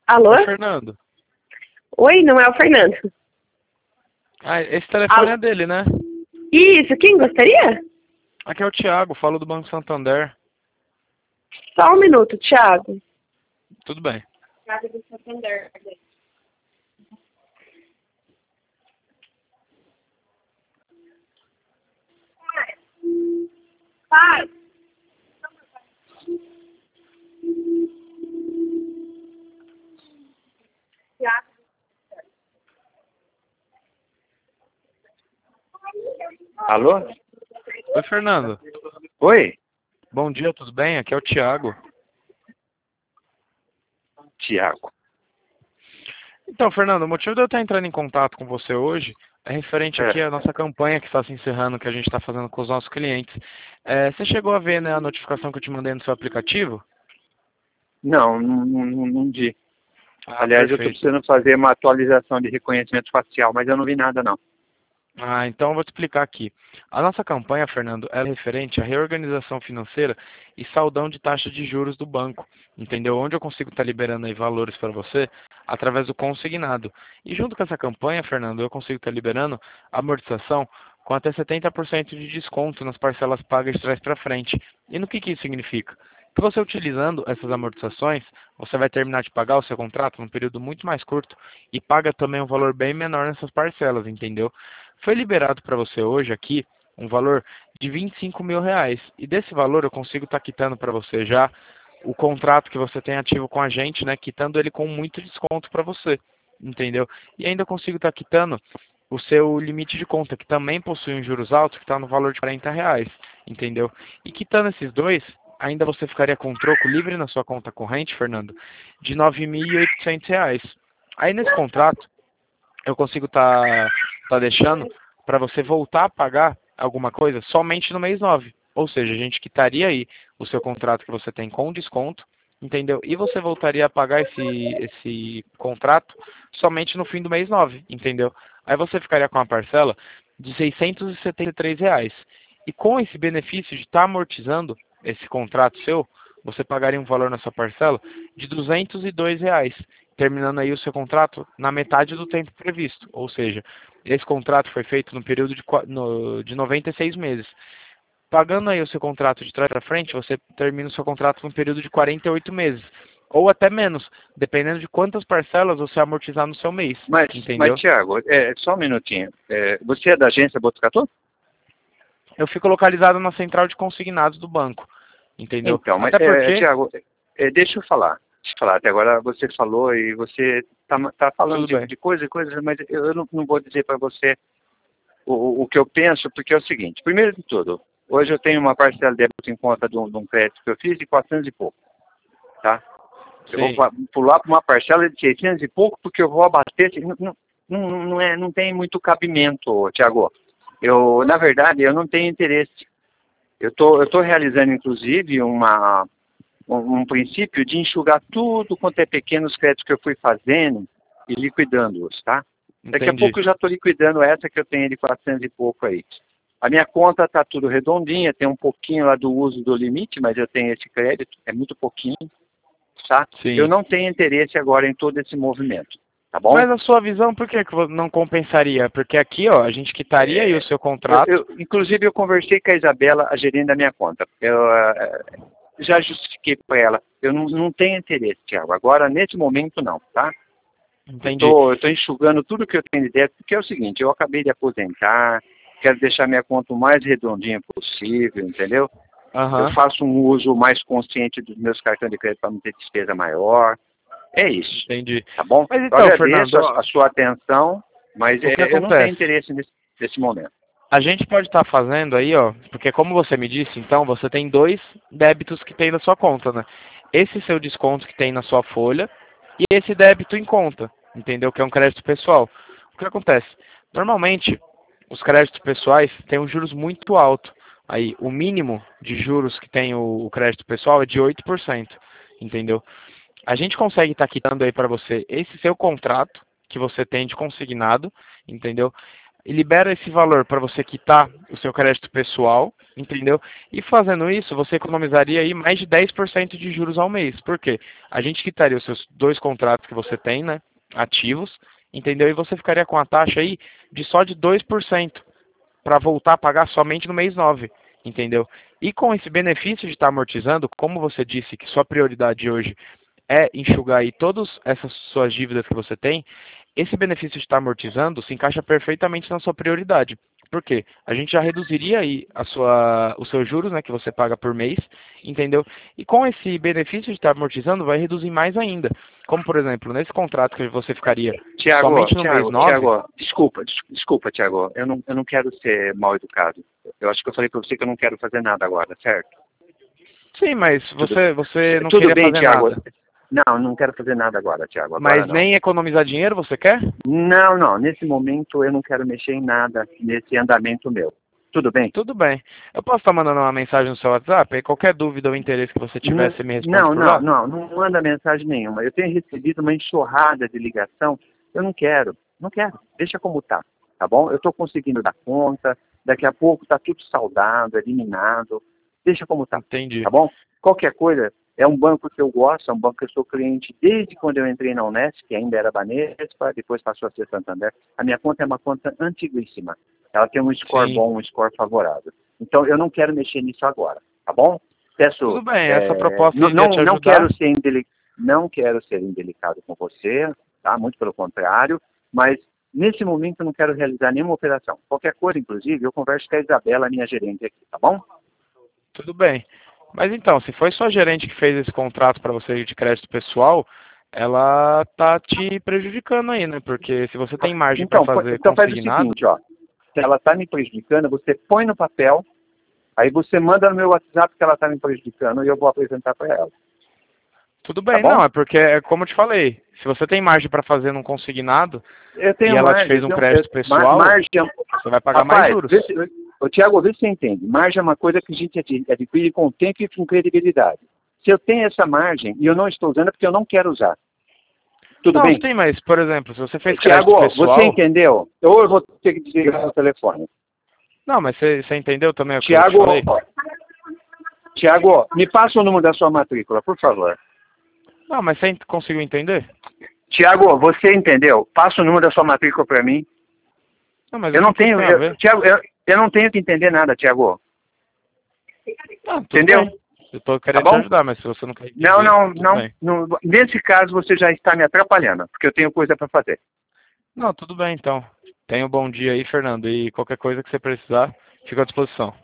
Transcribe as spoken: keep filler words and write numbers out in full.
Alô? Oi, Fernando. Oi, não é o Fernando. Ah, esse telefone Alô? é dele, né? Isso, quem gostaria? Aqui é o Thiago, falo do Banco Santander. Só um minuto, Thiago. Tudo bem. Thiago do Santander. Pai. Thiago. Alô? Oi, Fernando. Oi? Bom dia, tudo bem? Aqui é o Thiago. Tiago. Então, Fernando, o motivo de eu estar entrando em contato com você hoje é referente aqui É. à nossa campanha que está se encerrando, que a gente está fazendo com os nossos clientes. É, você chegou a ver, né, a notificação que eu te mandei no seu aplicativo? Não, não, não, não vi. Ah, Aliás, eu estou perfeito. precisando fazer uma atualização de reconhecimento facial, mas eu não vi nada, não. Ah, então eu vou te explicar aqui. A nossa campanha, Fernando, é referente à reorganização financeira e saldão de taxa de juros do banco, entendeu? Onde eu consigo estar liberando aí valores para você através do consignado. E junto com essa campanha, Fernando, eu consigo estar liberando amortização com até setenta por cento de desconto nas parcelas pagas de trás para frente. E no que que isso significa? Que você utilizando essas amortizações, você vai terminar de pagar o seu contrato num período muito mais curto e paga também um valor bem menor nessas parcelas, entendeu? Foi liberado para você hoje aqui um valor de vinte e cinco mil reais. E desse valor eu consigo estar quitando para você já o contrato que você tem ativo com a gente, né? Quitando ele com muito desconto para você, entendeu? E ainda consigo estar quitando o seu limite de conta, que também possui um juros altos, que está no valor de quarenta reais, entendeu? E quitando esses dois, ainda você ficaria com um troco livre na sua conta corrente, Fernando, de nove mil e oitocentos reais. Aí nesse contrato, eu consigo estar tá deixando para você voltar a pagar alguma coisa somente no mês nove. Ou seja, a gente quitaria aí o seu contrato que você tem com desconto, entendeu? E você voltaria a pagar esse, esse contrato somente no fim do mês nove, entendeu? Aí você ficaria com uma parcela de seiscentos e setenta e três reais. E com esse benefício de estar tá amortizando esse contrato seu, você pagaria um valor na sua parcela de duzentos e dois reais, terminando aí o seu contrato na metade do tempo previsto. Ou seja, esse contrato foi feito no período de, no, de noventa e seis meses. Pagando aí o seu contrato de trás para frente, você termina o seu contrato no período de quarenta e oito meses. Ou até menos, dependendo de quantas parcelas você amortizar no seu mês. Mas, mas Entendeu? Tiago, é, só um minutinho. É, você é da agência Botucatu? Eu fico localizado na central de consignados do banco. Entendeu? Então, mas, Até é, porque... Tiago, é, deixa eu falar. Deixa eu falar. Até agora você falou e você está tá falando Tudo de, bem. de coisa e coisa, mas eu não, não vou dizer para você o, o que eu penso, porque é o seguinte. Primeiro de tudo, hoje eu tenho uma parcela de débito em conta de um, de um crédito que eu fiz de quatrocentos e pouco, tá? Eu vou Sim, pa- pular para uma parcela de seiscentos e pouco porque eu vou abater. Não, não, não, é, não tem muito cabimento, Tiago. Eu, na verdade, eu não tenho interesse. Eu tô, eu tô realizando, inclusive, uma, um, um princípio de enxugar tudo quanto é pequenos créditos que eu fui fazendo e liquidando-os, tá? Daqui a entendi. pouco eu já estou liquidando essa que eu tenho de quatrocentos e pouco aí. A minha conta está tudo redondinha, tem um pouquinho lá do uso do limite, mas eu tenho esse crédito, é muito pouquinho, tá? Eu Sim. não tenho interesse agora em todo esse movimento, tá bom? Mas a sua visão, por que que vo- não compensaria? Porque aqui, ó, a gente quitaria aí o É, seu eu, contrato. eu- inclusive, eu conversei com a Isabela, a gerente da minha conta. Eu eh, já justifiquei para ela. Eu não, não tenho interesse, Thiago. Agora, nesse momento, não, tá? Eu Entendi. tô, eu tô enxugando tudo que eu tenho de débito, porque é o seguinte, eu acabei de aposentar, quero deixar minha conta o mais redondinha possível, entendeu? Eu Aham, faço um uso mais consciente dos meus cartões de crédito para não ter despesa maior. É isso, entendi. tá bom? Mas Eu então, agradeço Fernando, a, ó, a sua atenção, mas o que eh, eu não tenho acontece? interesse nesse, nesse momento. A gente pode estar fazendo aí, ó, porque como você me disse, então, você tem dois débitos que tem na sua conta, né? Esse seu desconto que tem na sua folha e esse débito em conta, entendeu? Que é um crédito pessoal. O que acontece? Normalmente, os créditos pessoais têm um juros muito alto. Aí, o mínimo de juros que tem o, o crédito pessoal é de oito por cento, entendeu? A gente consegue estar quitando aí para você esse seu contrato que você tem de consignado, entendeu? e libera esse valor para você quitar o seu crédito pessoal, entendeu? E fazendo isso, você economizaria aí mais de dez por cento de juros ao mês. Por quê? A gente quitaria os seus dois contratos que você tem, né, ativos, entendeu? E você ficaria com a taxa aí de só de dois por cento para voltar a pagar somente no mês nove, entendeu? E com esse benefício de estar amortizando, como você disse que sua prioridade hoje é enxugar aí todas essas suas dívidas que você tem, esse benefício de estar amortizando se encaixa perfeitamente na sua prioridade. Por quê? A gente já reduziria aí a sua, os seus juros, né, que você paga por mês, entendeu? E com esse benefício de estar amortizando, vai reduzir mais ainda. Como, por exemplo, nesse contrato que você ficaria Tiago, somente no Tiago, mês nove... Tiago, desculpa, des- desculpa, Tiago, eu não, eu não quero ser mal educado. Eu acho que eu falei para você que eu não quero fazer nada agora, certo? Sim, mas você, você não Tudo queria bem, fazer Tiago. nada. Não, não quero fazer nada agora, Tiago. Agora Mas não. nem economizar dinheiro você quer? Não, não. Nesse momento eu não quero mexer em nada nesse andamento meu. Tudo bem? Tudo bem. Eu posso estar mandando uma mensagem no seu WhatsApp? Aí qualquer dúvida ou interesse que você tiver, você me responde Não, por não, lá? não, não manda mensagem nenhuma. Eu tenho recebido uma enxurrada de ligação. Eu não quero, não quero. Deixa como tá, tá bom? Eu estou conseguindo dar conta. Daqui a pouco está tudo saldado, eliminado. Deixa como tá, Entendi. tá bom? Qualquer coisa, é um banco que eu gosto, é um banco que eu sou cliente desde quando eu entrei na Unesp, que ainda era Banespa, depois passou a ser Santander. A minha conta é uma conta antiguíssima. Ela tem um score Sim. bom, um score favorável. Então, eu não quero mexer nisso agora, tá bom? Peço, Tudo bem, é, essa proposta não, iria não, te não ajudar. quero ser indeli- não quero ser indelicado com você, tá? Muito pelo contrário, mas nesse momento eu não quero realizar nenhuma operação. Qualquer coisa, inclusive, eu converso com a Isabela, minha gerente aqui, tá bom? Tudo bem. Mas então, se foi sua gerente que fez esse contrato para você de crédito pessoal, ela tá te prejudicando aí, né? Porque se você tem margem para Então, fa- fazer então faz o consignado, seguinte, ó. Se ela está me prejudicando, você põe no papel, aí você manda no meu WhatsApp que ela está me prejudicando e eu vou apresentar para ela. tudo Tá bem, bom? não, é porque, é como eu te falei, se você tem margem para fazer num consignado Eu tenho e ela te margem, fez eu um tenho, crédito eu, mar- pessoal, margem. você vai pagar mais Rapaz, juros. vê se, ô, Tiago, vê se você entende. Margem é uma coisa que a gente ad- adquire com tempo e com credibilidade. Se eu tenho essa margem e eu não estou usando é porque eu não quero usar. Tudo Não, bem? sim, mas, por exemplo, se você fez crédito Tiago, pessoal... você entendeu? Ou eu vou ter que desligar o telefone. Não, mas você, você entendeu também o que eu te Tiago, falei? Tiago, me passa o número da sua matrícula, por favor. Não, mas você ent- conseguiu entender? Tiago, você entendeu? Passa o número da sua matrícula para mim. Não, mas Eu o não que que tenho, tem a eu, ver? Tiago, eu, eu não tenho que entender nada, Tiago. Não, tudo Entendeu? bem. Eu tô querendo Tá te bom? ajudar, mas se você não quer entender, Não, não, tudo não, bem. não. Nesse caso você já está me atrapalhando, porque eu tenho coisa para fazer. Não, tudo bem então. Tenha um bom dia aí, Fernando, e qualquer coisa que você precisar, fico à disposição.